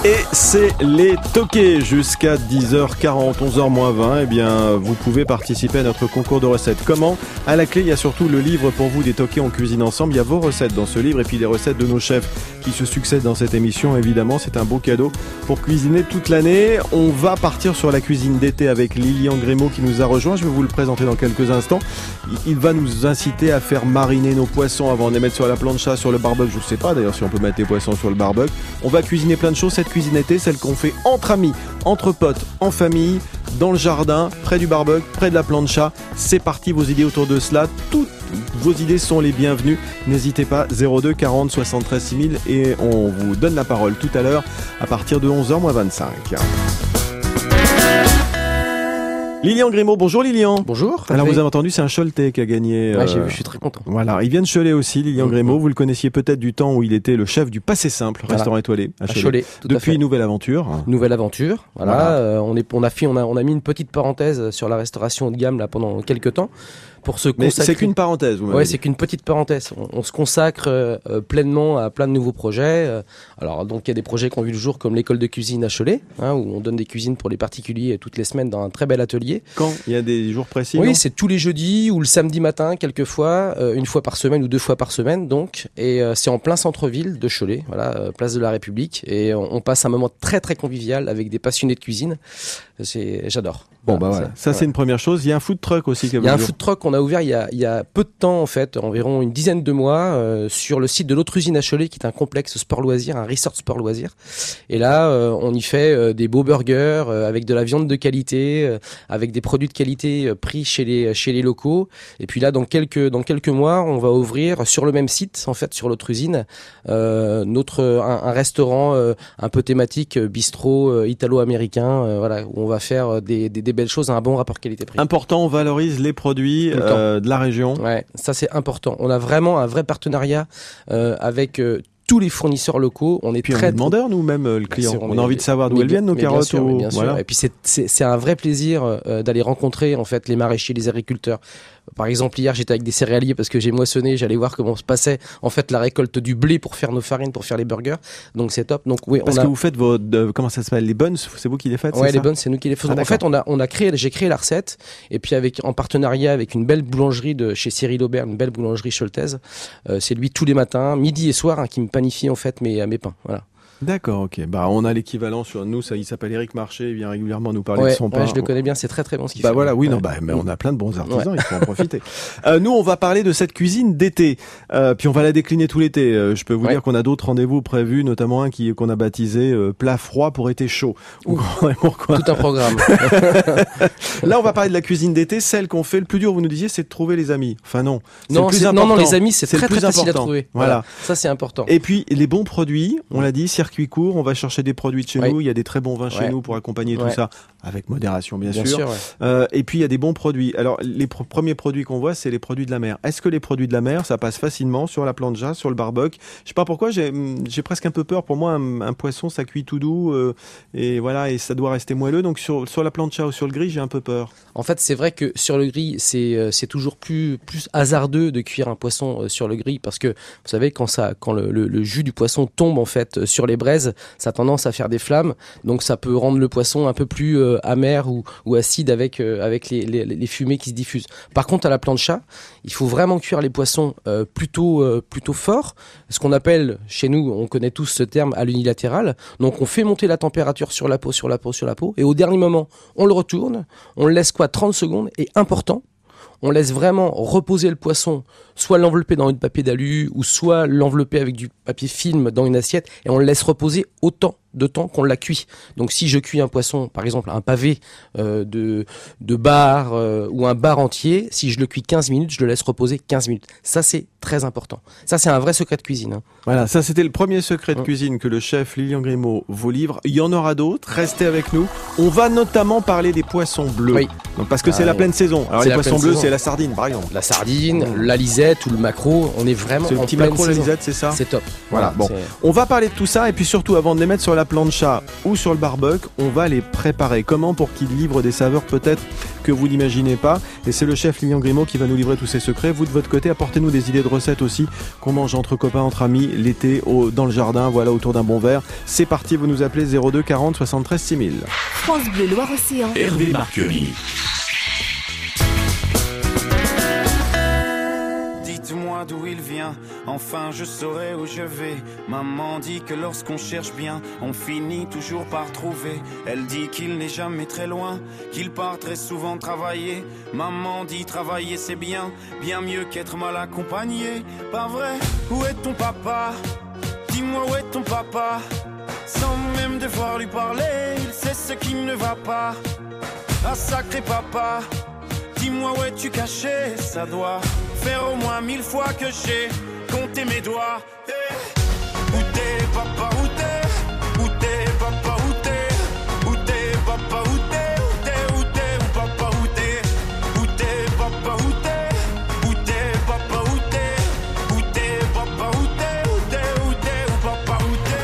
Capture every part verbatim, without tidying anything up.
Et c'est les toqués jusqu'à dix heures quarante, onze heures moins vingt. Eh bien, vous pouvez participer à notre concours de recettes. Comment ? À la clé, il y a surtout le livre pour vous des toqués, on cuisine ensemble. Il y a vos recettes dans ce livre et puis les recettes de nos chefs qui se succèdent dans cette émission. Évidemment, c'est un beau cadeau pour cuisiner toute l'année. On va partir sur la cuisine d'été avec Lilian Grimaud qui nous a rejoint. Je vais vous le présenter dans quelques instants. Il va nous inciter à faire mariner nos poissons avant de les mettre sur la plancha, sur le barbecue. Je ne sais pas d'ailleurs si on peut mettre les poissons sur le barbecue. On va cuisiner plein de choses. Cette cuisine été, celle qu'on fait entre amis, entre potes, en famille, dans le jardin, près du barbecue, près de la plancha. C'est parti, vos idées autour de cela. Toutes vos idées sont les bienvenues. N'hésitez pas, zéro deux quarante soixante-treize six mille et on vous donne la parole tout à l'heure à partir de onze heures moins vingt-cinq. Lilian Grimaud, bonjour Lilian. Bonjour. Alors vous avez entendu, c'est un Choletais qui a gagné. Ouais, euh... j'ai vu, je suis très content. Voilà, il vient de Cholet aussi, Lilian mmh. Grimaud. Vous le connaissiez peut-être du temps où il était le chef du Passé Simple, voilà. Restaurant étoilé à Cholet. À Cholet tout Depuis à fait. Nouvelle Aventure. Nouvelle Aventure. Voilà, voilà. Euh, on est, on a fait, on a, on a mis une petite parenthèse sur la restauration haut de gamme là pendant quelques temps. Pour se consacrer... Mais c'est qu'une parenthèse, vous m'avez Ouais, dit. c'est qu'une petite parenthèse. On, on se consacre euh, pleinement à plein de nouveaux projets. Euh, alors, donc, il y a des projets qui ont vu le jour, comme l'école de cuisine à Cholet, hein, où on donne des cuisines pour les particuliers toutes les semaines dans un très bel atelier. Quand ? Il y a des jours précis ? Oui, non c'est tous les jeudis ou le samedi matin, quelquefois, euh, une fois par semaine ou deux fois par semaine, donc. Et euh, c'est en plein centre-ville de Cholet, voilà, euh, place de la République. Et on, on passe un moment très, très convivial avec des passionnés de cuisine. C'est, j'adore. Bon, voilà, bah voilà. Ça, ouais. C'est une première chose. Il y a un food truck aussi. Il y a un food truck qu'on a ouvert il y a, il y a peu de temps, en fait, environ une dizaine de mois, euh, sur le site de l'autre usine à Cholet, qui est un complexe sport loisir, un resort sport loisir. Et là, euh, on y fait euh, des beaux burgers euh, avec de la viande de qualité, euh, avec des produits de qualité euh, pris chez les chez les locaux. Et puis là, dans quelques dans quelques mois, on va ouvrir sur le même site, en fait, sur l'autre usine, euh, notre un, un restaurant euh, un peu thématique, euh, bistrot euh, italo-américain, euh, voilà, où on va faire des, des des belles choses à un bon rapport qualité-prix. Important, on valorise les produits euh, de la région. Ouais, ça c'est important. On a vraiment un vrai partenariat euh, avec euh, tous les fournisseurs locaux. On est puis très on est demandeur nous-mêmes le client. Sûr, on, on est, a envie de savoir d'où elles viennent nos carottes. Bien sûr, ou... bien sûr. Voilà. Et puis c'est, c'est c'est un vrai plaisir euh, d'aller rencontrer en fait les maraîchers, les agriculteurs. Par exemple, hier, j'étais avec des céréaliers parce que j'ai moissonné. J'allais voir comment se passait en fait la récolte du blé pour faire nos farines, pour faire les burgers. Donc c'est top. Donc oui, parce on a... que vous faites vos de, comment ça s'appelle, les buns, c'est vous qui les faites. Ouais, c'est les ça buns, c'est nous qui les faisons. Ah, en fait, on a on a créé, j'ai créé la recette et puis avec en partenariat avec une belle boulangerie de chez Cyril Aubert, une belle boulangerie choletaise. Euh, c'est lui tous les matins, midi et soir, hein, qui me panifie en fait mes mes pains. Voilà. D'accord, ok. Bah, on a l'équivalent sur nous. Ça, il s'appelle Éric Marché. Il vient régulièrement nous parler ouais, de son pain. Ouais, je le connais bien. C'est très très bon ce qu'il bah fait. Voilà, oui, ouais. non, bah, mais on a plein de bons artisans. Ouais. Il faut en profiter. euh, nous, on va parler de cette cuisine d'été. Euh, puis on va la décliner tout l'été. Euh, je peux vous ouais. dire qu'on a d'autres rendez-vous prévus, notamment un qui qu'on a baptisé euh, plat froid pour été chaud. Ouh, pourquoi tout un programme. Là, on va parler de la cuisine d'été, celle qu'on fait. Le plus dur, vous nous disiez, c'est de trouver les amis. Enfin non. C'est non, le plus c'est, important. non, non, les amis, c'est, c'est très, le plus très facile important. à trouver. Voilà. voilà. Ça, c'est important. Et puis les bons produits. On l'a dit, circuit court. On va chercher des produits de chez ouais. nous. Il y a des très bons vins chez ouais. nous pour accompagner ouais. tout ça, avec modération bien, bien sûr. sûr ouais. euh, et puis il y a des bons produits. Alors les pr- premiers produits qu'on voit, c'est les produits de la mer. Est-ce que les produits de la mer, ça passe facilement sur la plancha, sur le barbecue ? Je sais pas pourquoi, j'ai, j'ai presque un peu peur. Pour moi, un, un poisson, ça cuit tout doux euh, et voilà, et ça doit rester moelleux. Donc sur sur la plancha ou sur le grill, j'ai un peu peur. En fait, c'est vrai que sur le grill, c'est euh, c'est toujours plus plus hasardeux de cuire un poisson euh, sur le grill parce que vous savez quand ça quand le, le, le jus du poisson tombe en fait sur les braises, ça a tendance à faire des flammes. Donc ça peut rendre le poisson un peu plus euh, amer ou, ou acide avec, euh, avec les, les, les fumées qui se diffusent. Par contre, à la plancha, il faut vraiment cuire les poissons euh, plutôt, euh, plutôt fort. Ce qu'on appelle, chez nous, on connaît tous ce terme à l'unilatéral. Donc on fait monter la température sur la peau, sur la peau, sur la peau. Et au dernier moment, on le retourne. On le laisse quoi trente secondes. Et important, on laisse vraiment reposer le poisson, soit l'envelopper dans une papier d'alu ou soit l'envelopper avec du papier film dans une assiette et on le laisse reposer autant de temps qu'on l'a cuit. Donc si je cuis un poisson, par exemple un pavé euh, de, de bar euh, ou un bar entier, si je le cuis quinze minutes, je le laisse reposer quinze minutes. Ça c'est très important. Ça c'est un vrai secret de cuisine. Hein. Voilà, ça c'était le premier secret de mmh. cuisine que le chef Lilian Grimaud vous livre. Il y en aura d'autres, restez avec nous. On va notamment parler des poissons bleus. Oui. Donc, parce que ah, c'est la pleine saison. Alors les poissons bleus, saison. C'est la sardine par exemple. La sardine, mmh. la lisette ou le maquereau, on est vraiment c'est en le petit pleine maquereau, saison. la lisette, c'est ça. C'est top. Voilà, voilà bon. C'est... On va parler de tout ça et puis surtout avant de les mettre sur la la plancha ou sur le barbecue, on va les préparer. Comment pour qu'ils livrent des saveurs peut-être que vous n'imaginez pas. Et c'est le chef Lilian Grimaud qui va nous livrer tous ses secrets. Vous de votre côté, apportez-nous des idées de recettes aussi qu'on mange entre copains, entre amis, l'été, au, dans le jardin, voilà, autour d'un bon verre. C'est parti, vous nous appelez zéro deux quarante soixante-treize six mille. France Bleu Loire-Océan. Hervé Marquerie. Dites-moi d'où il vient, enfin je saurai où je vais. Maman dit que lorsqu'on cherche bien, on finit toujours par trouver. Elle dit qu'il n'est jamais très loin, qu'il part très souvent travailler. Maman dit travailler c'est bien, bien mieux qu'être mal accompagné. Pas vrai? Où est ton papa? Dis-moi où est ton papa? Sans même devoir lui parler, il sait ce qui ne va pas. Ah sacré papa, dis-moi où es-tu caché? Ça doit faire au moins mille fois que j'ai compté mes doigts. Hey. Où t'es papa, où t'es? Où t'es papa, où t'es? Où t'es papa, où t'es? Où t'es, où t'es, où papa, où t'es? Où t'es papa, où t'es? Où t'es papa, où t'es? Où t'es papa, où t'es? Où t'es, où t'es, où papa, où t'es?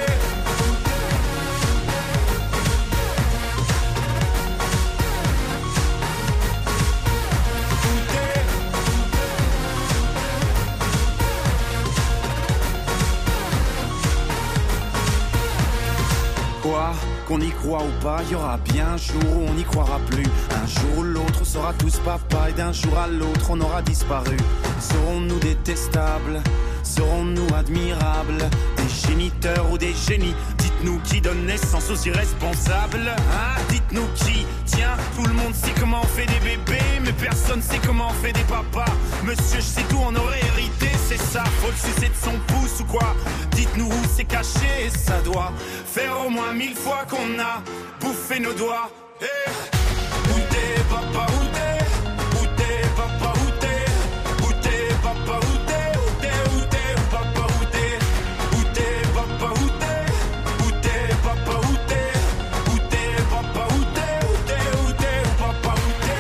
Quoi, qu'on y croit ou pas, y aura bien un jour où on n'y croira plus. Un jour ou l'autre, on sera tous papa et d'un jour à l'autre, on aura disparu. Serons-nous détestables? Serons-nous admirables? Des géniteurs ou des génies? Dites-nous qui donne naissance aux irresponsables, hein? Dites-nous qui? Tiens, tout le monde sait comment on fait des bébés, mais personne sait comment on fait des papas. Monsieur, je sais tout, on aurait hérité, c'est ça. Faut le sucer de son pouce ou quoi? Dites-nous où c'est caché, ça doit faire au moins mille fois qu'on a bouffé nos doigts. Hey. Où t'es papa, où t'es? Où t'es papa, où t'es? Où t'es papa, où t'es? Où t'es, où t'es, où papa, où t'es? Où t'es papa, où t'es? Où t'es papa, où t'es? Où t'es papa, où t'es? Où t'es, où t'es, où papa, où t'es?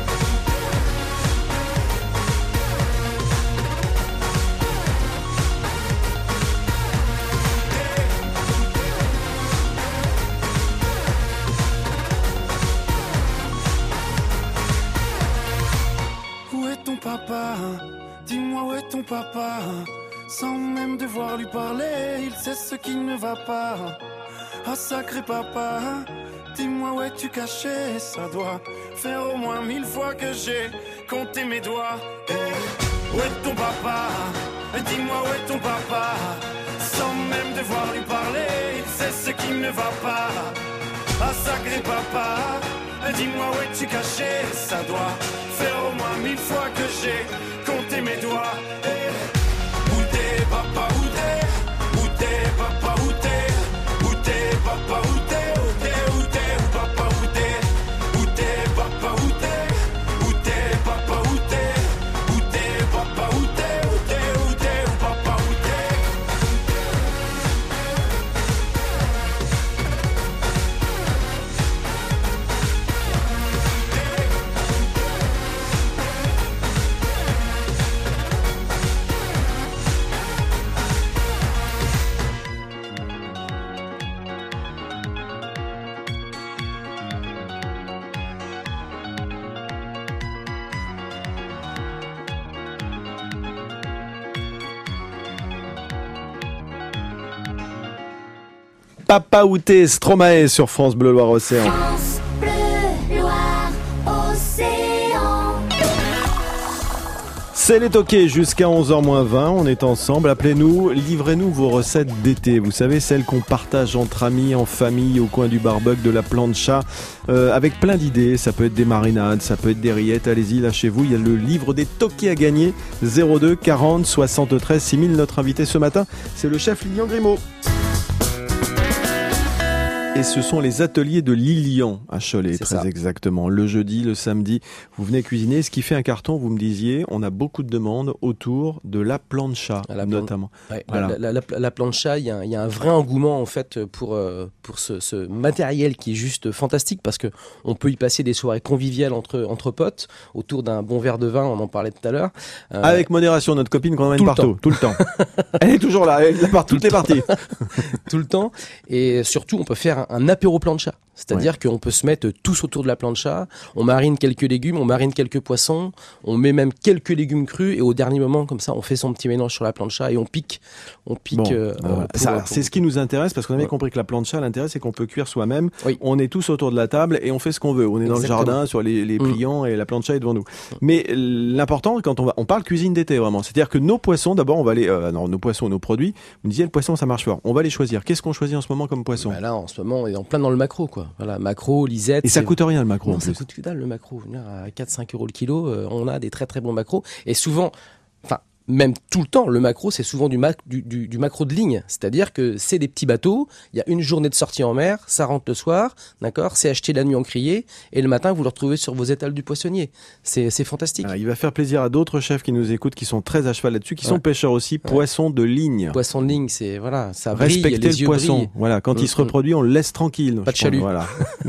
Où est ton papa? Dis-moi où est ton papa? Sans même devoir lui parler, il sait ce qui ne va pas. Ah sacré papa, dis-moi où es-tu caché? Ça doit faire au moins mille fois que j'ai compté mes doigts. Hey. Où est ton papa? Dis-moi où est ton papa? Sans même devoir lui parler, il sait ce qui ne va pas. Ah sacré papa, dis-moi où es-tu caché? Ça doit faire au moins mille fois que j'ai compté mes doigts. Hey. Où t'es papa, où t'es? Où t'es papa, où t'es? Où t'es papa, où t'es? Où t'es, où t'es, où papa, où t'es? Où t'es papa, où t'es? Où t'es papa, où t'es? Où t'es papa, où t'es? Où t'es, où t'es, où papa, où t'es? Papa Outé, Stromae sur France Bleu Loire-Océan. France Bleu Loire-Océan. C'est les toqués jusqu'à onze heures moins vingt, on est ensemble, appelez-nous, livrez-nous vos recettes d'été, vous savez, celles qu'on partage entre amis, en famille, au coin du barbecue, de la plancha, euh, avec plein d'idées, ça peut être des marinades, ça peut être des rillettes, allez-y, lâchez-vous, il y a le livre des toqués à gagner, zéro deux quarante soixante-treize six mille, notre invité ce matin, c'est le chef Lilian Grimaud. Et ce sont les ateliers de Lilian à Cholet, C'est très ça. exactement. Le jeudi, le samedi, vous venez cuisiner. Ce qui fait un carton, vous me disiez, on a beaucoup de demandes autour de la plancha, À la plan- notamment. Ouais, Voilà. la, la, la, la plancha, il y, a un- il y a un vrai engouement en fait pour, euh, pour ce, ce matériel qui est juste fantastique parce que on peut y passer des soirées conviviales entre, entre potes autour d'un bon verre de vin, on en parlait tout à l'heure. Euh, Avec modération, notre copine qu'on emmène tout le partout, temps. tout le temps. Elle est toujours là, elle est là par toutes les parties. tout le temps. Et surtout, on peut faire un, un apéro plancha. C'est-à-dire qu'on peut se mettre tous autour de la plancha, on marine quelques légumes, on marine quelques poissons, on met même quelques légumes crus et au dernier moment, comme ça, on fait son petit mélange sur la plancha et on pique. On pique. Bon, euh, ben voilà. pour- Ça, pour- c'est ce qui nous intéresse parce qu'on avait Ouais. compris que la plancha, l'intérêt, c'est qu'on peut cuire soi-même. Oui. On est tous autour de la table et on fait ce qu'on veut. On est dans Exactement. le jardin, sur les, les Mm. pliants et la plancha est devant nous. Mais l'important, quand on va, on parle cuisine d'été vraiment. C'est-à-dire que nos poissons, d'abord, on va les, euh, non, nos poissons, nos produits. Vous me disiez, le poisson, ça marche fort. On va les choisir. Qu'est-ce qu'on choisit en ce moment comme poisson? Bah là, en ce moment, on est en plein dans le maquereau, quoi. Voilà, maquereau, lisette. Et ça c'est- coûte rien le maquereau Non, en ça plus. coûte que dalle le maquereau. Je veux dire, à quatre à cinq euros le kilo, euh, on a des très très bons maquereaux. Et souvent, enfin, même tout le temps, le maquereau, c'est souvent du, mac, du, du, du maquereau de ligne. C'est-à-dire que c'est des petits bateaux, il y a une journée de sortie en mer, ça rentre le soir, d'accord? C'est acheté la nuit en criée, et le matin, vous le retrouvez sur vos étals du poissonnier. C'est c'est fantastique. Alors, il va faire plaisir à d'autres chefs qui nous écoutent, qui sont très à cheval là-dessus, qui sont Ouais. pêcheurs aussi, poissons de ligne. Poisson de ligne, c'est, voilà, ça brille, Respectez les le yeux poisson. brillent. Voilà, quand Mm, il se mm. reproduit, on le laisse tranquille. Pas de Je pense, chalut. Voilà.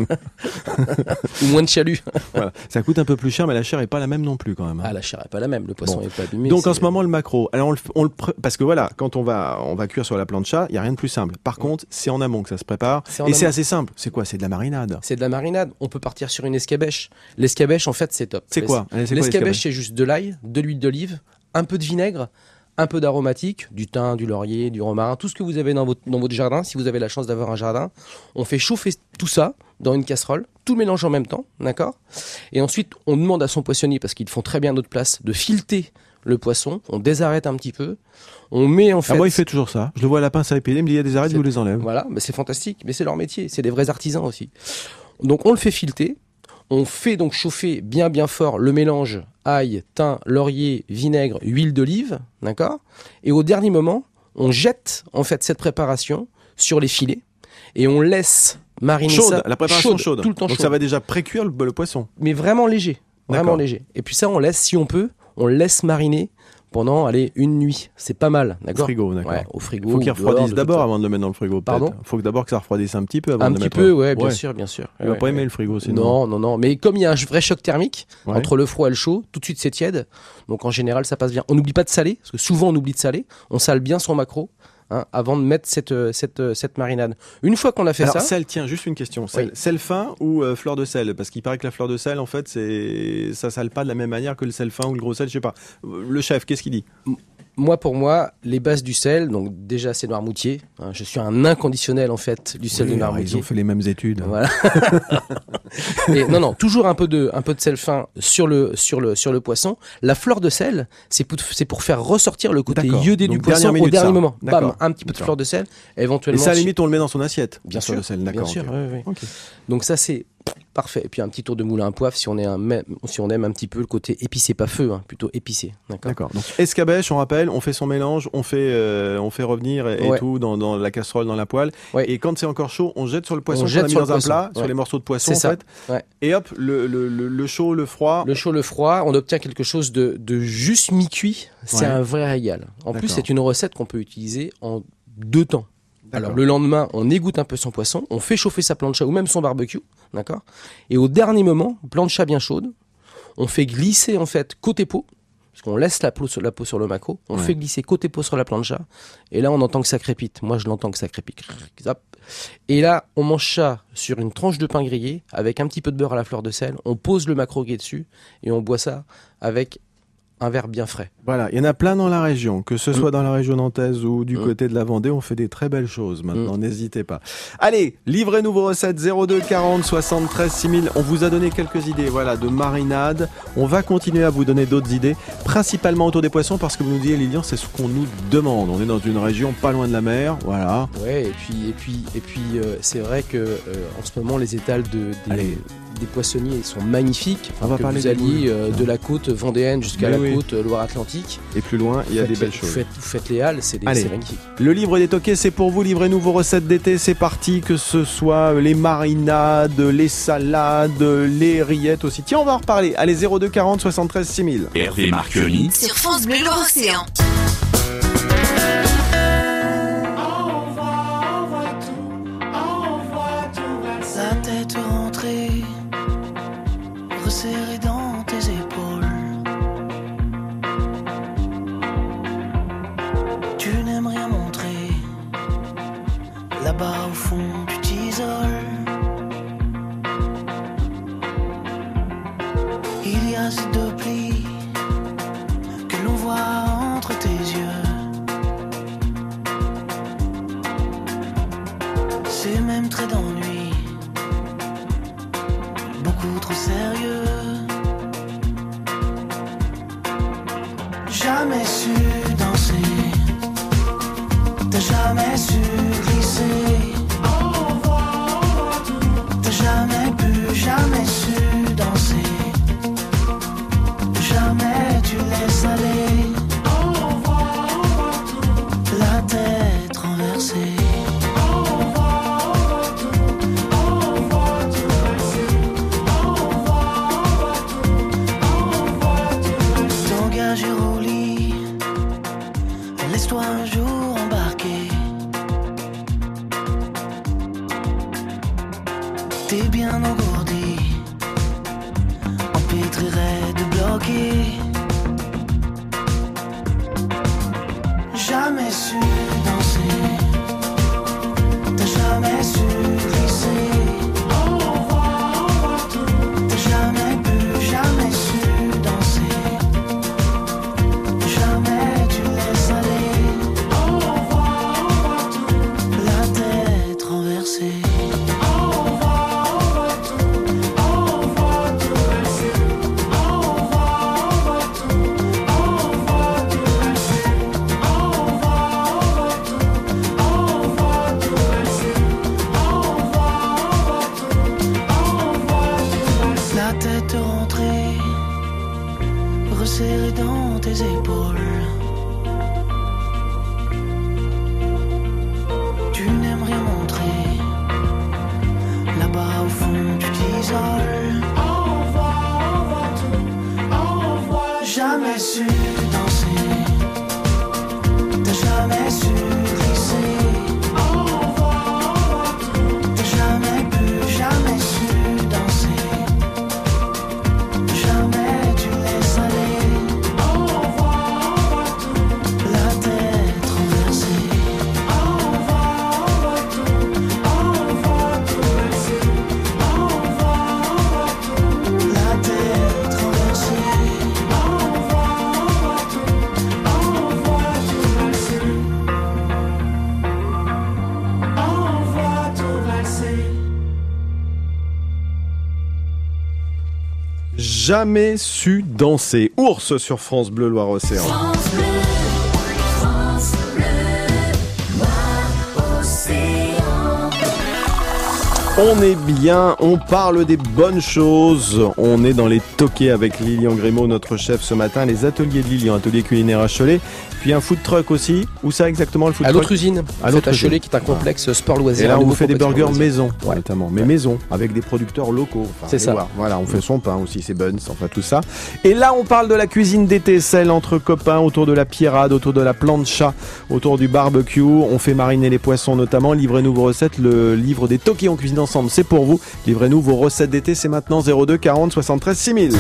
Ou moins de chalut. Voilà. Ça coûte un peu plus cher, mais la chair est pas la même non plus quand même. hein. Ah, la chair est pas la même, le poisson Bon. est pas abîmé. Donc en c'est- ce moment le maquereau. Alors on le, on le pr- parce que voilà, quand on va on va cuire sur la plancha, il y a rien de plus simple. Par contre, c'est en amont que ça se prépare C'est en et c'est amont. assez simple. C'est quoi? C'est de la marinade. C'est de la marinade. On peut partir sur une escabèche. L'escabèche, en fait, c'est top. C'est quoi? Allez, c'est quoi L'escabèche, c'est juste de l'ail, de l'huile d'olive, un peu de vinaigre, un peu d'aromatique, du thym, du laurier, du romarin, tout ce que vous avez dans votre, dans votre jardin, si vous avez la chance d'avoir un jardin. On fait chauffer tout ça dans une casserole, tout mélange en même temps, d'accord? Et ensuite, on demande à son poissonnier, parce qu'ils font très bien notre place, de fileter le poisson. On désarrête un petit peu. On met en fait... Ah, moi il fait toujours ça. Je le vois à la pince à épiler, il me dit il y a des arêtes, C'est- vous les enlève. Voilà, mais c'est fantastique, mais c'est leur métier, c'est des vrais artisans aussi. Donc on le fait fileter, on fait donc chauffer bien bien fort le mélange ail, thym, laurier, vinaigre, huile d'olive, d'accord? Et au dernier moment, on jette en fait cette préparation sur les filets et on laisse mariner Chaude, ça la préparation chaude. tout le temps Donc chaude, ça va déjà précuire le, le poisson. mais vraiment léger, vraiment D'accord. léger. Et puis ça, on laisse, si on peut, on le laisse mariner pendant, allez, une nuit. C'est pas mal, Au d'accord? frigo, d'accord. Ouais, au frigo. Faut qu'il ou dehors, refroidisse de d'abord toute avant de le mettre dans le frigo. peut-être. Pardon Faut que d'abord que ça refroidisse un petit peu avant Un de le petit mettre. peu, ouais, bien Ouais. sûr, bien sûr. Il va Ouais, pas ouais. aimer le frigo sinon. Non, non, non. Mais comme il y a un vrai choc thermique Ouais. entre le froid et le chaud, tout de suite c'est tiède. Donc en général, ça passe bien. On n'oublie pas de saler, parce que souvent on oublie de saler. On sale bien son maquereau hein, avant de mettre cette, euh, cette, euh, cette marinade. Une fois qu'on a fait Alors ça, sel, tiens, juste une question. Sel, Oui. sel fin ou euh, fleur de sel? Parce qu'il paraît que la fleur de sel, en fait, c'est ça sale pas de la même manière que le sel fin ou le gros sel, je sais pas. Euh, Le chef, qu'est-ce qu'il dit? moi pour moi, les bases du sel, donc déjà c'est Noirmoutier. Hein, je suis un inconditionnel en fait du sel Oui, de alors, Noirmoutier. ils ont fait les mêmes études. Voilà. Et non, non, toujours un peu de, un peu de sel fin sur le, sur le, sur le poisson. La fleur de sel, c'est pour, c'est pour faire ressortir le côté D'accord. iodé du Donc, poisson dernière au minute, dernier ça. moment. Bam, D'accord. un petit peu de D'accord. fleur de sel, Et éventuellement. ça, à la limite, on le met dans son assiette. bien la fleur sûr, de sel, bien d'accord. sûr, ok. ouais, ouais. Ok. Donc ça c'est parfait. Et puis un petit tour de moulin à poivre si on est un, même- si on aime un petit peu le côté épicé, pas feu, hein, plutôt épicé. D'accord. D'accord. Donc escabèche, on rappelle, on fait son mélange, on fait, euh, on fait revenir et, et Ouais. tout dans, dans la casserole, dans la poêle. Ouais. Et quand c'est encore chaud, on jette sur le poisson On qu'on jette a mis sur dans le un poisson. plat, sur Ouais. les morceaux de poisson C'est en ça. fait. Ouais. Et hop, le, le, le, le chaud, le froid. Le chaud, le froid, on obtient quelque chose de, de juste mi-cuit. C'est Ouais. un vrai régal. En plus, D'accord. c'est une recette qu'on peut utiliser en deux temps. D'accord. Alors le lendemain, on égoutte un peu son poisson, on fait chauffer sa plancha ou même son barbecue, d'accord. Et au dernier moment, plancha bien chaude, on fait glisser en fait côté peau, parce qu'on laisse la peau sur, la peau sur le maquereau, on Ouais. fait glisser côté peau sur la plancha, et là on entend que ça crépite. Moi je l'entends que ça crépite. Zap. Et là on mange ça sur une tranche de pain grillé avec un petit peu de beurre à la fleur de sel. On pose le maquereau qui est dessus et on boit ça avec un verre bien frais. Voilà, il y en a plein dans la région, que ce Mm. soit dans la région nantaise ou du Mm. côté de la Vendée, on fait des très belles choses maintenant, n'hésitez pas. Allez, livrez-nous vos recettes zéro deux quarante soixante-treize six mille. On vous a donné quelques idées, voilà, de marinade. On va continuer à vous donner d'autres idées, principalement autour des poissons, parce que vous nous disiez, Lilian, c'est ce qu'on nous demande. On est dans une région pas loin de la mer, voilà. Ouais, et puis et puis et puis euh, c'est vrai que euh, en ce moment les étals de des, Allez. des poissonniers, ils sont magnifiques. On va que parler vous des alliez euh, boules. de la côte vendéenne jusqu'à Mais la oui. côte euh, Loire-Atlantique. Et plus loin, il y a Vous des faites- belles vous choses. Faites, vous faites les halles, c'est, des, Allez. c'est magnifique. Le livre des toqués, c'est pour vous. Livrez-nous vos recettes d'été. C'est parti. Que ce soit les marinades, les salades, les rillettes aussi. Tiens, on va en reparler. Allez, zéro deux quarante soixante-treize six mille. Hervé Marchioni. Sur France Bleu Loire-Océan. La tête rentrée, resserrée dans tes épaules. Tu n'aimes rien montrer. Là-bas au fond, tu t'isoles. Il y a ces deux plis que l'on voit entre tes yeux. Ces mêmes traits d'ennui, beaucoup trop sérieux. Jamais su danser, t'as jamais su glisser. T'as jamais pu, jamais su danser. Jamais tu laisses aller. La tête renversée. T'engager au lit, laisse-toi un jour embarquer. T'es bien engourdi, empêtrerait de bloquer. Jamais su danser, t'as jamais su glisser. T'as jamais pu, jamais su danser. Jamais tu laisses aller. La tête renversée. La tête rentrée, resserrée dans tes épaules. Tu n'aimes rien montrer. Là-bas au fond, tu t'isoles. Jamais su danser. T'as jamais su glisser. T'as jamais pu, jamais su danser. Jamais tu laisses aller. La tête renversée. La tête renversée. Jamais su danser. Ours sur France Bleu Loire-Océan. France Bleu, France Bleu, Loire-Océan. On est bien, on parle des bonnes choses. On est dans les toqués avec Lilian Grémaud, notre chef ce matin. Les ateliers de Lilian, atelier culinaire à Cholet. Puis un food truck aussi. Où ça exactement le food À truck? l'autre usine, À à l'autre à Cholet, usine. qui est un complexe sport loisir. Et là, un on vous nouveau fait des complexe burgers sport loisir. maison, Ouais. notamment. Mais maison, avec des producteurs locaux. Enfin, C'est allez ça. voir. Voilà, on fait son pain aussi, c'est buns, enfin tout ça. Et là, on parle de la cuisine d'été, celle entre copains, autour de la pierrade, autour de la plancha, autour du barbecue. On fait mariner les poissons notamment. Livrez-nous vos recettes. Le livre des toqués en cuisine ensemble, c'est pour vous. Livrez-nous vos recettes d'été, c'est maintenant zéro deux quarante soixante-treize six mille.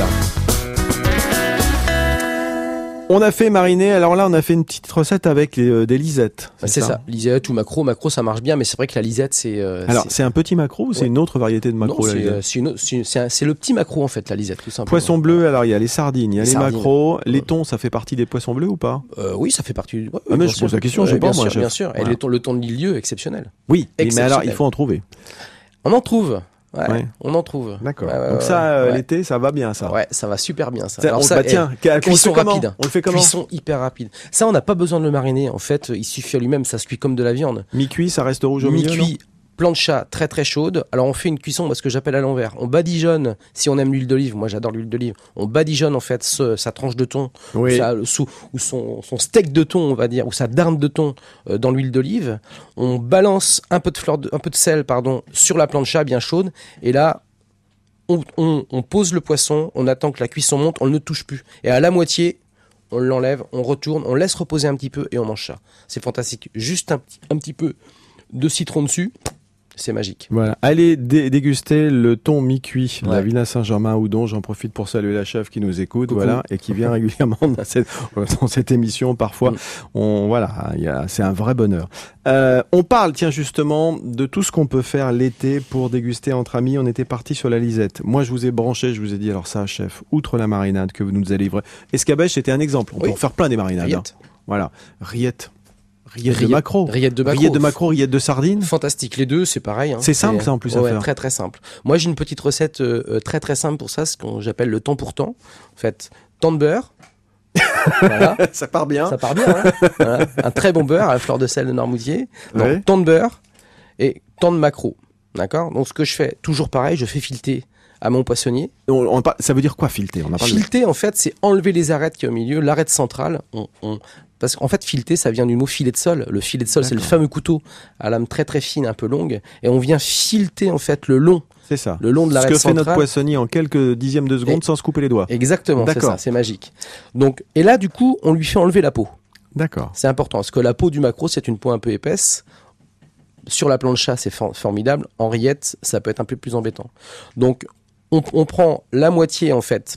On a fait mariner, alors là on a fait une petite recette avec les, euh, des lisettes. C'est ça. Lisette ou macro, macro ça marche bien, mais c'est vrai que la lisette c'est. euh, Alors c'est- c'est un petit macro ou c'est Ouais. une autre variété de non, macro la c'est, lisette euh, c'est, une autre- c'est, une- c'est un- c'est le petit macro en fait, la lisette tout simplement. Poisson bleu, alors il y a les sardines, il y a Les les, sardines. macros, les thons, ça fait partie des poissons bleus ou pas? Euh, oui, ça fait partie du. Ouais, Ah, oui, mais bien je pose sûr. la question, Ouais, je sais pas, bien moi, sûr, chef. bien sûr. Et Voilà. le thon, le thon de Lilieu, exceptionnel. Oui, mais Exceptionnel. alors il faut en trouver. On en trouve. Ouais, Ouais. on en trouve. D'accord. Ouais, ouais, Donc ouais, ça, euh, ouais. l'été, ça va bien ça. Ouais, ça va super bien ça. Ça, Alors on- ça, bah, eh, tiens, qu'à- cuisson on le fait comment rapide. On le fait comment Cuisson hyper rapide. Ça, on n'a pas besoin de le mariner. En fait, il suffit à lui-même, ça se cuit comme de la viande. Mi-cuit, ça reste rouge au milieu, Mi-cuit, plancha très très chaude. Alors on fait une cuisson, moi, ce que j'appelle à l'envers. On badigeonne, si on aime l'huile d'olive, moi j'adore l'huile d'olive, on badigeonne en fait ce, sa tranche de thon, Oui. sa- sous- ou son, son steak de thon, on va dire, ou sa dinde de thon euh, dans l'huile d'olive. On balance un peu de fleur de, un peu de sel, pardon, sur la plancha bien chaude. Et là, on, on, on pose le poisson, on attend que la cuisson monte, on ne le touche plus. Et à la moitié, on l'enlève, on retourne, on laisse reposer un petit peu et on mange ça. C'est fantastique. Juste un, petit- un petit peu de citron dessus, c'est magique. Voilà. Allez dé- déguster le thon mi-cuit de la Ouais. Villa Saint-Germain à Oudon. J'en profite pour saluer la chef qui nous écoute, Coucou. voilà, et qui vient régulièrement dans cette, dans cette émission. Parfois, Mm. on, voilà, il y a, c'est un vrai bonheur. Euh, on parle, tiens, justement, de tout ce qu'on peut faire l'été pour déguster entre amis. On était parti sur la Lisette. Moi, je vous ai branché, je vous ai dit, alors ça, chef, outre la marinade que vous nous avez livrée, escabèche, c'était un exemple. On Oui. peut en faire plein des marinades. hein. Rillettes. Voilà. Rillettes. Rillettes de Rillettes- maquereau. Rillettes de maquereau. Rillettes de maquereau, rillettes de sardines. Fantastique, les deux, c'est pareil. hein. C'est simple, ça, en plus, à ouais, faire. Très très simple. Moi, j'ai une petite recette euh, euh, très très simple pour ça, ce que j'appelle le temps pour temps. En fait, temps de beurre. Voilà, Ça part bien. ça part bien. hein. Voilà. Un très bon beurre à la fleur de sel de Noirmoutier. Donc, Ouais. temps de beurre et temps de maquereau. D'accord. Donc, ce que je fais, toujours pareil, je fais fileter à mon poissonnier. On- on par- ça veut dire quoi fileter? On a parlé. Fileter, en fait, c'est enlever les arêtes qui est au milieu, l'arête centrale. On, on- Parce qu'en fait, fileter, ça vient du mot filet de sol. Le filet de sol, c'est le D'accord. fameux couteau à lame très très fine, un peu longue. Et on vient fileter, en fait, le long, C'est ça. le long de Ce l'arête que fait notre centrale. poissonnier en quelques dixièmes de seconde Et- sans se couper les doigts. Exactement, c'est D'accord. ça, c'est magique. Donc, et là, du coup, on lui fait enlever la peau. D'accord. C'est important, parce que la peau du maquereau, c'est une peau un peu épaisse. Sur la plancha, c'est for- formidable. En rillette, ça peut être un peu plus embêtant. Donc, on, on prend la moitié, en fait,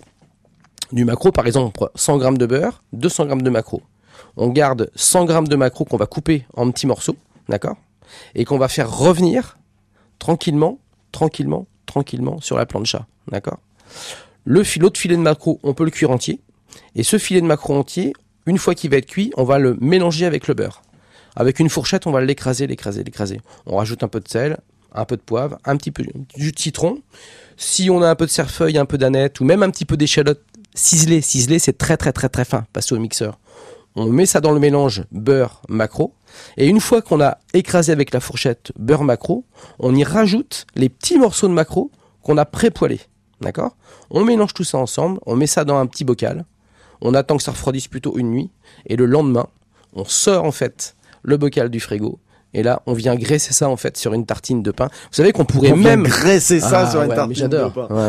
du maquereau. Par exemple, on prend cent grammes de beurre, deux cents grammes de maquereau. On garde cent grammes de maquereau qu'on va couper en petits morceaux, d'accord? Et qu'on va faire revenir tranquillement, tranquillement, tranquillement sur la plancha, d'accord? Le fil, l'autre filet de maquereau, on peut le cuire entier. Et ce filet de maquereau entier, une fois qu'il va être cuit, on va le mélanger avec le beurre. Avec une fourchette, on va l'écraser, l'écraser, l'écraser. On rajoute un peu de sel, un peu de poivre, un petit peu de jus de citron. Si on a un peu de cerfeuil, un peu d'aneth, ou même un petit peu d'échalote ciselée, ciselée, c'est très très très très fin, passé au mixeur. On met ça dans le mélange beurre maquereau. Et une fois qu'on a écrasé avec la fourchette beurre maquereau, on y rajoute les petits morceaux de maquereau qu'on a pré-poêlés. D'accord? On mélange tout ça ensemble, on met ça dans un petit bocal. On attend que ça refroidisse plutôt une nuit. Et le lendemain, on sort en fait le bocal du frigo. Et là, on vient graisser ça en fait sur une tartine de pain. Vous savez qu'on pourrait On vient même graisser ça Ah, sur une ouais, tartine mais j'adore. de pain. Ouais,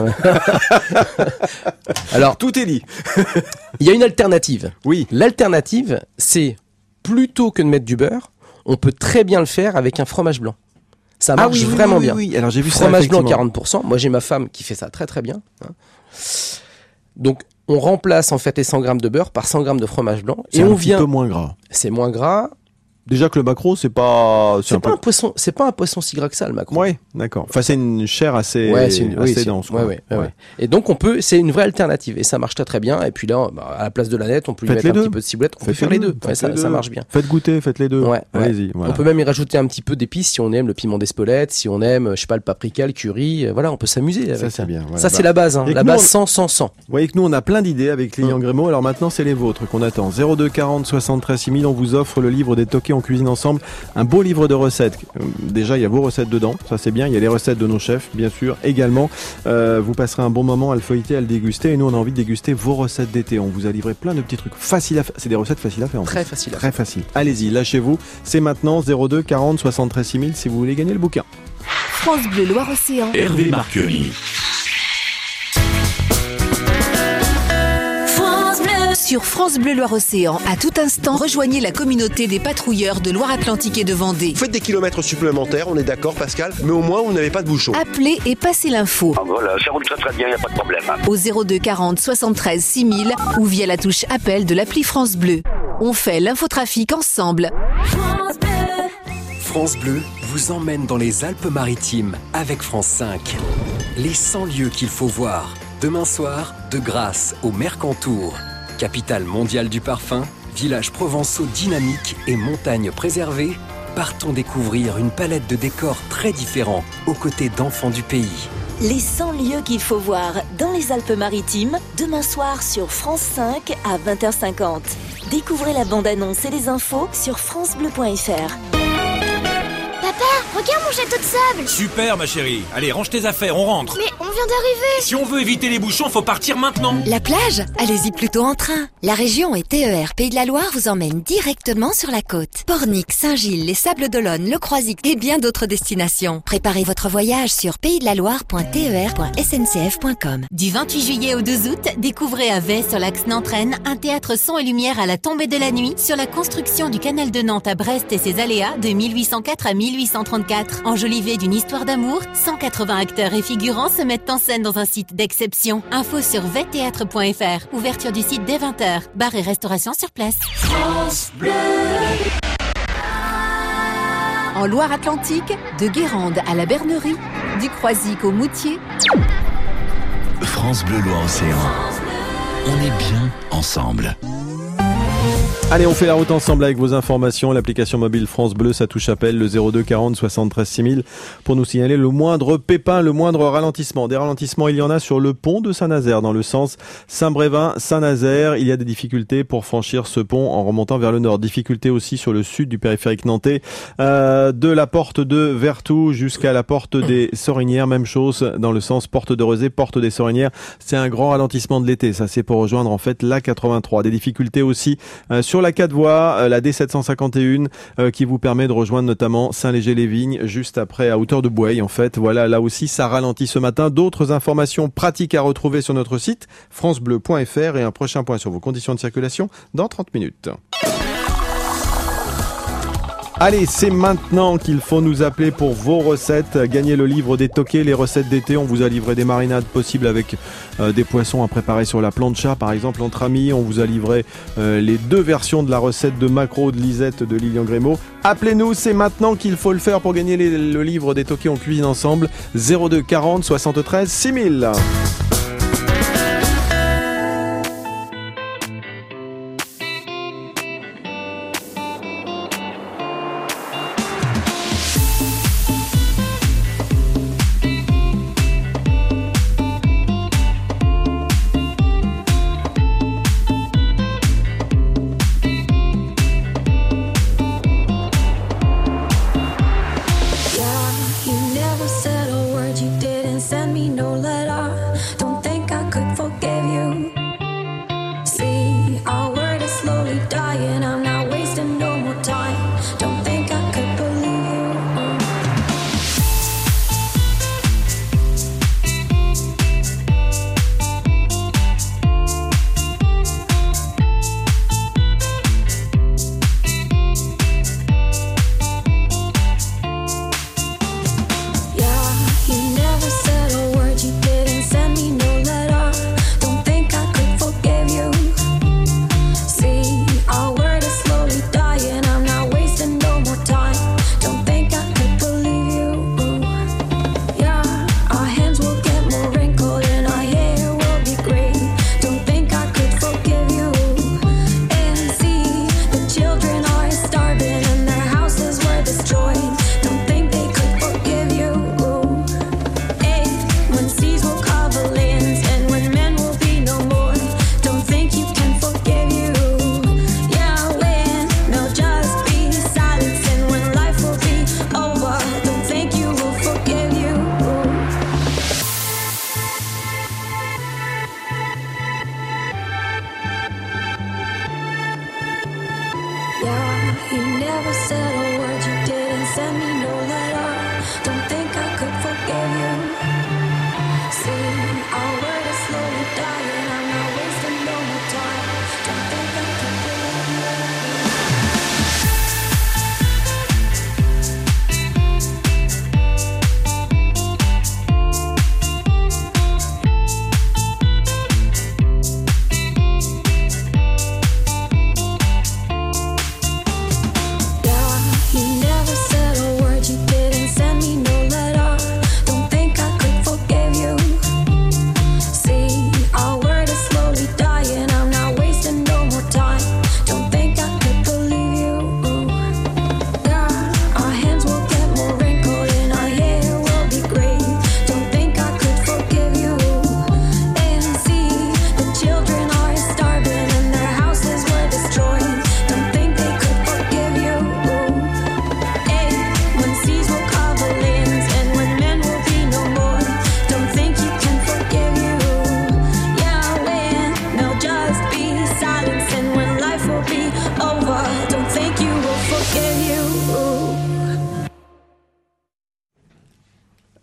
ouais. Alors, Tout est dit. il y a une alternative. Oui. L'alternative, c'est plutôt que de mettre du beurre, on peut très bien le faire avec un fromage blanc. Ça Ah marche oui, oui, vraiment oui, bien. oui, oui. Alors j'ai vu ça. Fromage blanc effectivement. quarante pour cent. Moi, j'ai ma femme qui fait ça très très bien. hein. Donc, on remplace en fait les cent grammes de beurre par cent grammes de fromage blanc C'est et un on petit vient. peu moins gras. C'est moins gras. Déjà que le maquereau, c'est pas. C'est un pas peu- un poisson. C'est pas un poisson si gras que ça le maquereau. Ouais, d'accord. Enfin, c'est une chair assez, Ouais, c'est une, oui, assez c'est- dense. ouais, quoi. ouais, ouais, ouais. Et donc on peut, c'est une vraie alternative et ça marche très très bien. Et puis là, bah, à la place de la nette, on peut lui Faites mettre les un deux. petit peu de ciboulette. On peut Faites faire les les deux. deux. Ouais, Faites ça, les ça deux. marche bien. Faites goûter, faites les deux. Ouais, ouais. Allez-y. Voilà. On peut même y rajouter un petit peu d'épices si on aime le piment d'Espelette, si on aime, je sais pas, le paprika, le curry. euh, Voilà, on peut s'amuser avec Ça, c'est bien. Voilà. Ça, c'est Bah, la base. Hein. et que La nous, base on- sans, sans, sans. Vous voyez que nous, on a plein d'idées avec Lilian Hum. Grémaud. Alors maintenant, c'est les vôtres qu'on attend. zéro deux quarante soixante-treize six mille. On vous offre le livre des toqués en cuisine ensemble. Un beau livre de recettes. Euh, Déjà, il y a vos recettes dedans. Ça, c'est bien. Il y a les recettes de nos chefs, bien sûr, également. Euh, vous passerez un bon moment à le feuilleter, à le déguster. Et nous, on a envie de déguster vos recettes d'été. On vous a livré plein de petits trucs faciles à faire. C'est des recettes faciles à faire, en Très plus. facile. à Très facile. Allez-y, lâchez-vous. C'est maintenant zéro deux quarante soixante-treize six mille si vous voulez gagner le bouquin. France Bleu Loire-Océan. Hervé Marquerie. France Bleu. Sur France Bleu Loire-Océan, à tout instant, rejoignez la communauté des patrouilleurs de Loire-Atlantique et de Vendée. Vous faites des kilomètres supplémentaires, on est d'accord Pascal, mais au moins vous n'avez pas de bouchon. Appelez et passez l'info Ah voilà, ça roule très très bien, il n'y a pas de problème. au zéro deux quarante soixante-treize six mille ou via la touche appel de l'appli France Bleu. On fait l'infotrafic ensemble. France Bleu. France Bleu vous emmène dans les Alpes-Maritimes avec France cinq. Les cent lieux qu'il faut voir. Demain soir, de Grasse au Mercantour. Capitale mondiale du parfum, villages provençaux dynamiques et montagnes préservées, partons découvrir une palette de décors très différents aux côtés d'enfants du pays. Les cent lieux qu'il faut voir dans les Alpes-Maritimes, demain soir sur France cinq à vingt heures cinquante. Découvrez la bande-annonce et les infos sur francebleu point fr. Papa, regarde mon château de sable. Super, ma chérie. Allez, range tes affaires, on rentre. Mais on vient d'arriver. Si on veut éviter les bouchons, faut partir maintenant. La plage? Allez-y plutôt en train. La région et T E R Pays de la Loire vous emmène directement sur la côte. Pornic, Saint-Gilles, les Sables d'Olonne, le Croisic et bien d'autres destinations. Préparez votre voyage sur pays de la loire point t e r point s n c f point com. Du vingt-huit juillet au deux août, découvrez à Vey sur l'axe Nantes-Rennes un théâtre son et lumière à la tombée de la nuit sur la construction du canal de Nantes à Brest et ses aléas de mille huit cent quatre à mille huit cent trente-quatre. Enjolivé d'une histoire d'amour, cent quatre-vingts acteurs et figurants se mettent en scène dans un site d'exception. Info sur vey théâtre point f r. Ouverture du site dès vingt heures. Bar et restauration sur place. France Bleu. En Loire-Atlantique, de Guérande à la Bernerie, du Croisic au Moutier. France Bleu Loire-Océan. On est bien ensemble. Allez, on fait la route ensemble avec vos informations. L'application mobile France Bleu, ça touche appel le zéro deux quarante soixante-treize six mille pour nous signaler le moindre pépin, le moindre ralentissement. Des ralentissements, il y en a sur le pont de Saint-Nazaire dans le sens Saint-Brévin-Saint-Nazaire. Il y a des difficultés pour franchir ce pont en remontant vers le nord. Difficultés aussi sur le sud du périphérique nantais, euh, de la porte de Vertou jusqu'à la porte des Sorinières. Même chose dans le sens porte de Rezé, porte des Sorinières. C'est un grand ralentissement de l'été. Ça, c'est pour rejoindre en fait l'A quatre-vingt-trois. Des difficultés aussi euh, sur Sur la quatre voies, euh, la D sept cent cinquante et un euh, qui vous permet de rejoindre notamment Saint-Léger-les-Vignes juste après à hauteur de Boueil en fait. Voilà, là aussi ça ralentit ce matin. D'autres informations pratiques à retrouver sur notre site francebleu point f r et un prochain point sur vos conditions de circulation dans trente minutes. Allez, c'est maintenant qu'il faut nous appeler pour vos recettes. Gagnez le livre des toqués, les recettes d'été. On vous a livré des marinades possibles avec euh, des poissons à préparer sur la plancha, par exemple entre amis. On vous a livré euh, les deux versions de la recette de maquereau de Lisette de Lilian Grémaud. Appelez-nous, c'est maintenant qu'il faut le faire pour gagner les, le livre des toqués. On cuisine ensemble. zéro deux quarante soixante-treize six mille.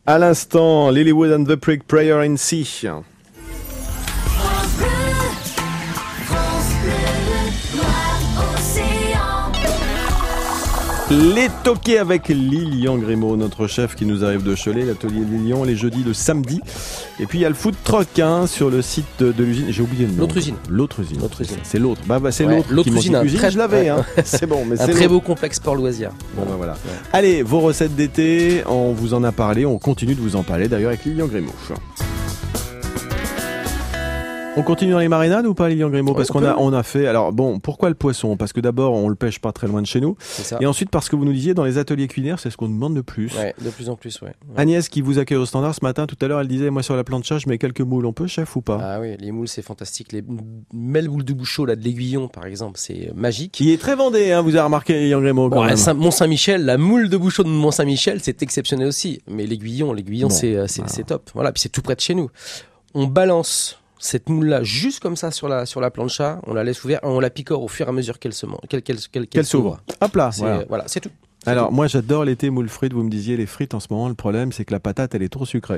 À l'instant, Lilywood and the Prick, Prayer in Sea. Les toqués avec Lilian Grimaud, notre chef qui nous arrive de Cholet, l'atelier Lilian, les jeudis, le samedi. Et puis il y a le food truck hein, sur le site de, de l'usine. J'ai oublié le nom. L'autre usine. L'autre usine. L'autre usine. C'est l'autre. Bah, bah c'est ouais, l'autre. L'autre qui usine, un très... je l'avais. Hein. C'est bon, mais un c'est très l'autre. beau complexe sport loisir. Bon bah voilà. Ouais. Allez, vos recettes d'été, on vous en a parlé, on continue de vous en parler d'ailleurs avec Lilian Grimaud. On continue dans les marinades ou pas, Lilian Grimaud? Parce ouais, qu'on a, on a fait. Alors bon, pourquoi le poisson? Parce que d'abord, on le pêche pas très loin de chez nous. C'est ça. Et ensuite, parce que vous nous disiez, dans les ateliers culinaires, c'est ce qu'on demande le plus. Ouais, de plus en plus, ouais. ouais. Agnès, qui vous accueille au standard ce matin, tout à l'heure, elle disait, moi sur la plancha, je mets quelques moules. On peut, chef, ou pas? Ah oui, les moules, c'est fantastique. Les belles boules de bouchot, là, de l'Aiguillon, par exemple, c'est magique. Qui est très vendé, hein, vous avez remarqué, Lilian Grimaud. Bon, Mont-Saint-Michel, la moule de bouchot de Mont-Saint-Michel, c'est exceptionnel aussi. Mais l'Aiguillon, l'Aiguillon, bon, c'est, c'est, voilà. c'est top. Voilà, puis c'est tout près de chez nous. On balance cette moule-là, juste comme ça sur la, sur la plancha, on la laisse ouverte, on la picore au fur et à mesure qu'elle se mange, qu'elle, qu'elle, qu'elle, qu'elle s'ouvre. Hop là, c'est, voilà. voilà, c'est tout. C'est Alors tout. moi j'adore l'été moule frites, vous me disiez les frites en ce moment, le problème c'est que la patate elle est trop sucrée.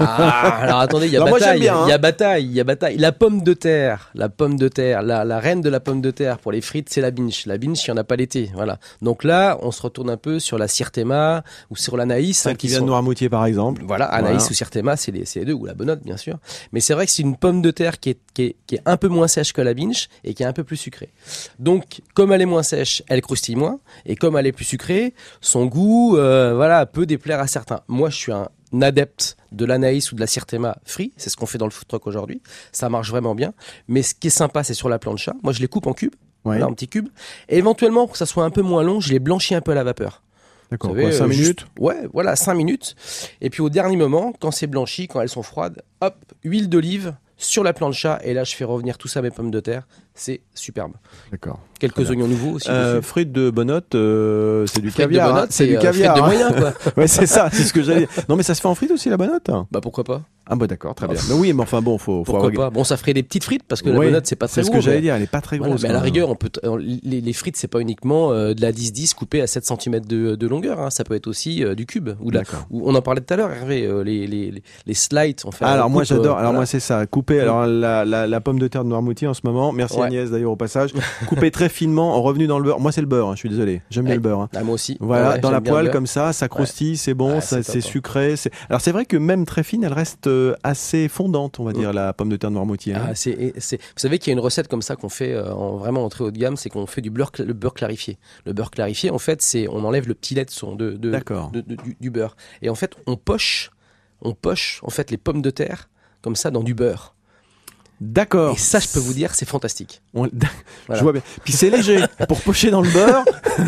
Ah, alors attendez, il y a alors bataille, il bien, hein. y a bataille, il y a bataille. La pomme de terre, la pomme de terre, la, la reine de la pomme de terre pour les frites, c'est la binche. La binche, il n'y en a pas l'été, voilà. Donc là, on se retourne un peu sur la Sirtema ou sur l'Anaïs. Celle hein, qui qui vient sont... de Noirmoutier par exemple. Voilà, Anaïs voilà. ou Sirtema, c'est les, c'est les deux, ou la Benoîte bien sûr. Mais c'est vrai que c'est une pomme de terre qui est, qui est, qui est un peu moins sèche que la binche et qui est un peu plus sucrée. Donc, comme elle est moins sèche, elle croustille moins. Et comme elle est plus sucrée, son goût Euh, voilà, peut déplaire à certains. Moi, je suis un adepte de l'Anaïs ou de la Sirtema free. C'est ce qu'on fait dans le food truck aujourd'hui. Ça marche vraiment bien. Mais ce qui est sympa, c'est sur la plancha. Moi, je les coupe en cubes, ouais. voilà, en petits cubes. Et éventuellement, pour que ça soit un peu moins long, je les blanchis un peu à la vapeur. D'accord, savez, quoi, cinq euh, minutes juste, Ouais, voilà, cinq minutes. Et puis au dernier moment, quand c'est blanchi, quand elles sont froides, hop, huile d'olive sur la plancha. Et là, je fais revenir tout ça, mes pommes de terre. C'est superbe. D'accord. Quelques oignons nouveaux aussi. Euh, frites de Bonotte, euh, c'est du frites caviar. De Bonotte, hein, c'est, c'est du euh, caviar. Frites de moyen, quoi. Ouais, c'est ça, c'est ce que j'allais dire. Non, mais ça se fait en frites aussi, la Bonotte? Bah pourquoi pas. Ah bah d'accord, très bien. Mais oui, mais enfin bon, faut. faut pourquoi avoir... pas. Bon, ça ferait des petites frites parce que la oui, Bonotte c'est pas très gros. C'est ce gros, que j'allais mais... dire, elle est pas très grosse. Voilà, mais à la rigueur, on peut t... les, les frites c'est pas uniquement euh, de la dix dix coupée à sept centimètres de, de longueur. Hein. Ça peut être aussi euh, du cube. Ou la... ou on en parlait tout à l'heure, Hervé. Euh, les, les, les, les slides, on fait. Ah, alors coupe, moi j'adore. Euh, alors voilà. moi c'est ça, couper. Alors la, la, la pomme de terre de Noirmoutier en ce moment. Merci ouais. Agnès d'ailleurs au passage. Couper très finement, en revenu dans le beurre. Moi c'est le beurre. Hein, je suis désolé. J'aime bien ouais. le beurre. Hein. Ah, moi aussi. Voilà, ouais, dans la poêle comme ça, ça croustille, ouais. c'est bon, ah, ça, c'est, c'est sucré. C'est... Alors c'est vrai que même très fine, elle reste euh, assez fondante, on va dire, la pomme de terre de Noirmoutier. Hein. Ah, c'est, c'est... Vous savez qu'il y a une recette comme ça qu'on fait euh, en vraiment en très haut de gamme, c'est qu'on fait du beurre, le beurre clarifié. Le beurre clarifié, en fait, c'est on enlève le petit lait de, son, de, de, de, de, de du, du beurre. Et en fait, on poche, on poche en fait les pommes de terre comme ça dans du beurre. D'accord. Et ça, je peux vous dire, c'est fantastique. On... Voilà. Je vois bien. Puis c'est léger. Pour pocher dans le beurre,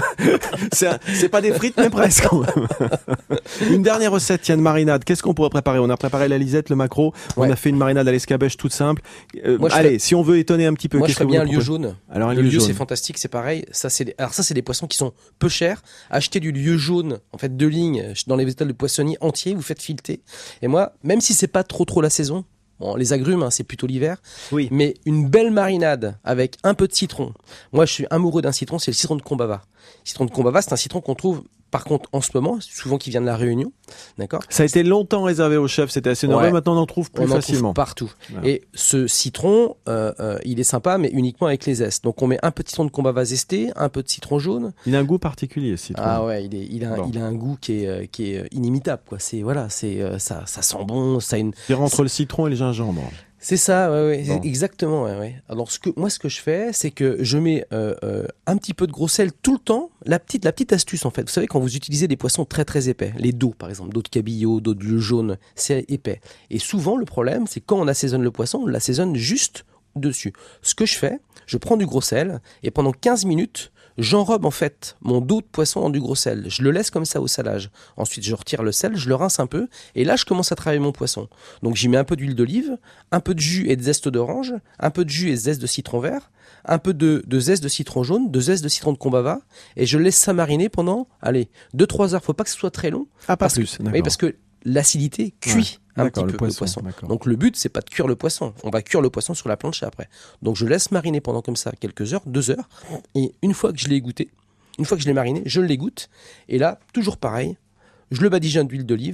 c'est, un... c'est pas des frites, mais presque. Une dernière recette, tiens, de marinade. Qu'est-ce qu'on pourrait préparer? On a préparé la lisette, le maquereau. Ouais. On a fait une marinade à l'escabèche toute simple. Euh, Moi, allez, ferais... si on veut étonner un petit peu. Moi, qu'est-ce je ferais que bien vous un lieu jaune. Alors, un le lieu lieu, jaune. c'est fantastique. C'est pareil. Ça, c'est des... Alors ça, c'est des poissons qui sont peu chers. Achetez du lieu jaune, en fait, deux lignes dans les étals de poissonniers entiers. Vous faites fileter. Et moi, même si c'est pas trop trop la saison. Bon, les agrumes, hein, c'est plutôt l'hiver. Oui. Mais une belle marinade avec un peu de citron. Moi, je suis amoureux d'un citron, c'est le citron de Combava. Le citron de Combava, c'est un citron qu'on trouve, par contre, en ce moment, souvent qui vient de la Réunion. D'accord ? Ça a été longtemps réservé aux chefs, c'était assez normal. Ouais. Maintenant, on en trouve plus on facilement. On en trouve partout. Voilà. Et ce citron, euh, euh, il est sympa, mais uniquement avec les zestes. Donc, on met un peu de citron de Combava zesté, un peu de citron jaune. Il a un goût particulier, ce citron. Ah ouais, il, est, il, a, bon. il a un goût qui est, qui est inimitable, quoi. C'est, voilà, c'est, euh, ça, ça sent bon. Ça a une... C'est entre le citron et le gingembre. C'est ça, ouais, ouais, bon. exactement. Ouais, ouais. Alors, ce que, moi, ce que je fais, c'est que je mets euh, euh, un petit peu de gros sel tout le temps. La petite, la petite astuce, en fait. Vous savez, quand vous utilisez des poissons très, très épais, les dos, par exemple, dos de cabillaud, dos de lieu jaune, c'est épais. Et souvent, le problème, c'est quand on assaisonne le poisson, on l'assaisonne juste dessus. Ce que je fais, je prends du gros sel et pendant quinze minutes, j'enrobe en fait mon dos de poisson en du gros sel. Je le laisse comme ça au salage. Ensuite, je retire le sel, je le rince un peu. Et là, je commence à travailler mon poisson. Donc, j'y mets un peu d'huile d'olive, un peu de jus et de zeste d'orange, un peu de jus et de zeste de citron vert, un peu de, de zeste de citron jaune, de zeste de citron de Combava. Et je laisse ça mariner pendant, allez, deux trois heures. Faut pas que ce soit très long. Ah, pas parce plus, que, oui, parce que l'acidité cuit ouais, un petit peu le poisson. Le poisson. Donc le but, c'est pas de cuire le poisson. On va cuire le poisson sur la planche après. Donc je laisse mariner pendant comme ça quelques heures, deux heures. Et une fois que je l'ai goûté, une fois que je l'ai mariné, je l'égoutte. Et là, toujours pareil, je le badigeonne d'huile d'olive,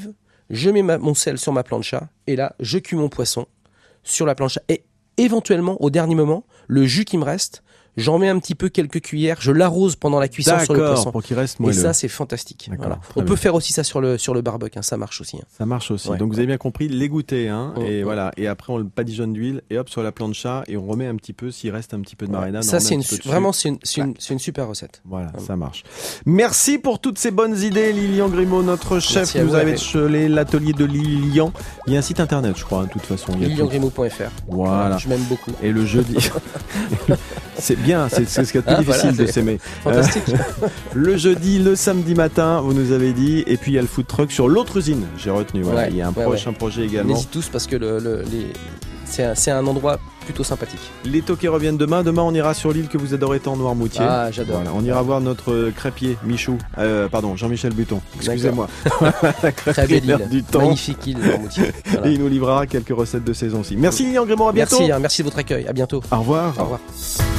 je mets ma, mon sel sur ma plancha et là, je cuis mon poisson sur la plancha et éventuellement, au dernier moment, le jus qui me reste, j'en mets un petit peu quelques cuillères, je l'arrose pendant la cuisson sur le poisson. Pour qu'il reste et moelleux. ça, c'est fantastique. Voilà. On bien. peut faire aussi ça sur le sur le barbecue, hein, ça marche aussi. Hein. Ça marche aussi. Ouais, Donc ouais. vous avez bien compris, l'égoutter, hein, Ouais, et ouais. voilà. Et après on le badigeonne d'huile et hop sur la plancha et on remet un petit peu s'il reste un petit peu de marinade. Ça, c'est une, su- vraiment c'est une, c'est une, c'est une super recette. Voilà, Vraiment. ça marche. Merci pour toutes ces bonnes idées, Lilian Grimaud, notre chef. Merci à Vous vous, avez Hervé. chelé l'atelier de Lilian. Il y a un site internet, je crois, de toute façon. Il y a lilian tout. grimaud point f r. Voilà. Je m'aime beaucoup. Et le jeudi. C'est bien, c'est c'est ce qu'il y a de plus Ah, difficile voilà, de c'est s'aimer. fantastique. Euh, le jeudi, le samedi matin, vous nous avez dit. Et puis il y a le food truck sur l'autre usine, j'ai retenu. Voilà. Ouais, il y a un ouais, prochain ouais. projet également. N'hésite tous parce que le, le, les... c'est un, c'est un endroit plutôt sympathique. Les toquets reviennent demain. Demain, on ira sur l'île que vous adorez tant, Noirmoutier. Ah, j'adore. Voilà, on ira voir notre crêpier, Michou. Euh, pardon, Jean-Michel Buton. Excusez-moi. La Très crêperie belle L'air île. du temps. Magnifique île, Noirmoutier. Voilà. Et il nous livrera quelques recettes de saison aussi. Merci Lilian Grimaud, à bientôt. Merci, hein, merci de votre accueil. À bientôt. Au revoir. Au revoir.